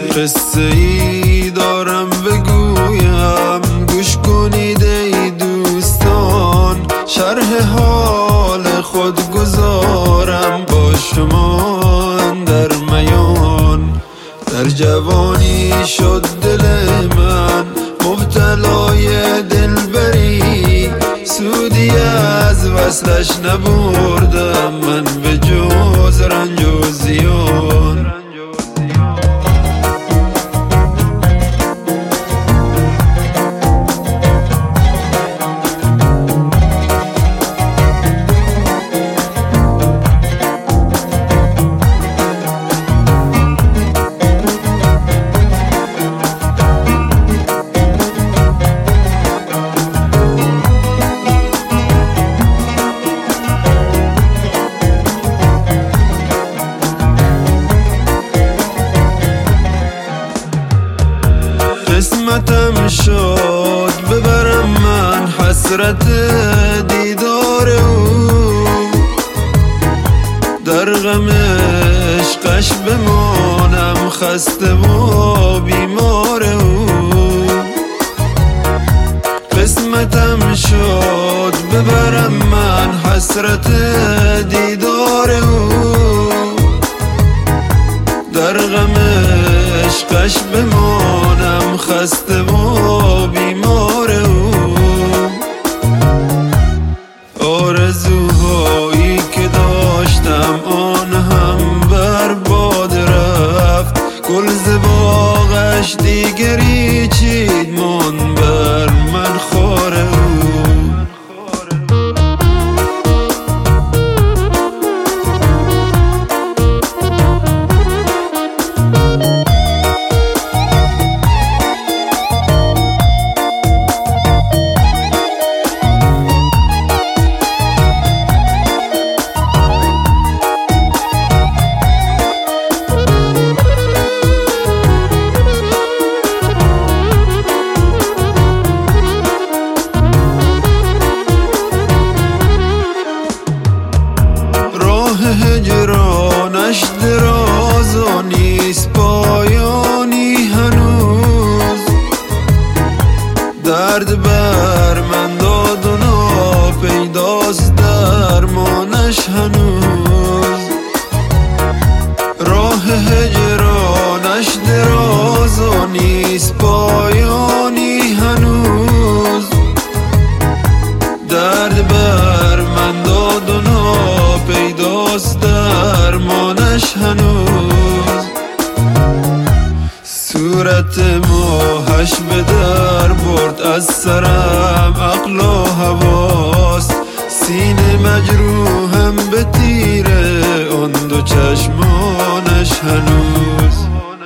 قصه ای دارم بگویم، گوش کنید ای دوستان. شرح حال خود گذارم با شما در میان. در جوانی شد دل من مبتلای دلبری، سودی از وصلش نبردم من به جز رنج و زیان. قسمتم شد ببرم من حسرت دیدار او، در غم عشقش بمانم خسته و بیمار او. قسمتم شد ببرم من حسرت دیدار او، در غم عشقش بمانم خسته و بیمار او. آرزوهایی که داشتم آن هم برباد رفت، گل ز باغش دیگری چید مان بر من خار او. هجرانش دراز و نیست پایانی هنوز، درد بر من داد و ناپیداست درمانش هنوز. راه هجرانش دراز و نیست پایانی هنوز، درد بر من داد و پیداست درمانش هنوز. صورت ماهش به در برد از سرم عقل و حواس، سینه مجروحم به تیره آن دو چشمانش هنوز.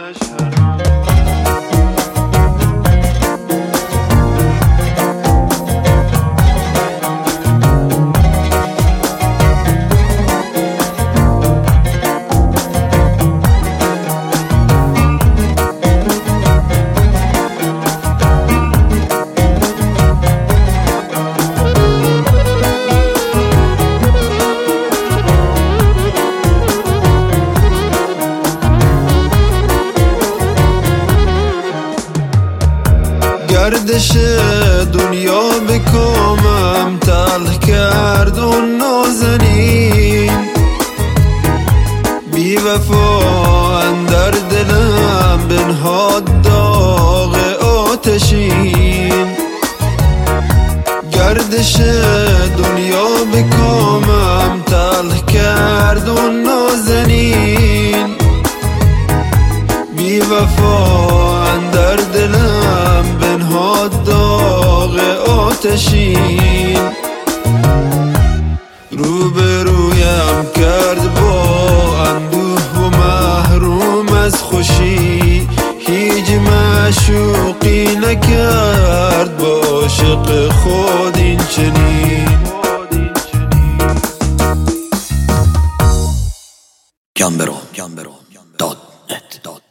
گردش دنیا به کامم تلخ کرد اون نازنین، بی وفا اندر دلم بنهاد داغ آتشین. گردش دنیا به کامم تلخ کرد اون نازنین، بی وفا اندر دلم بنهاد داغ آتشین. روبرویم کرد با اندوه و محروم از خوشی، هیچ معشوقی نکرد با عاشق خود این چنین. Gambero.net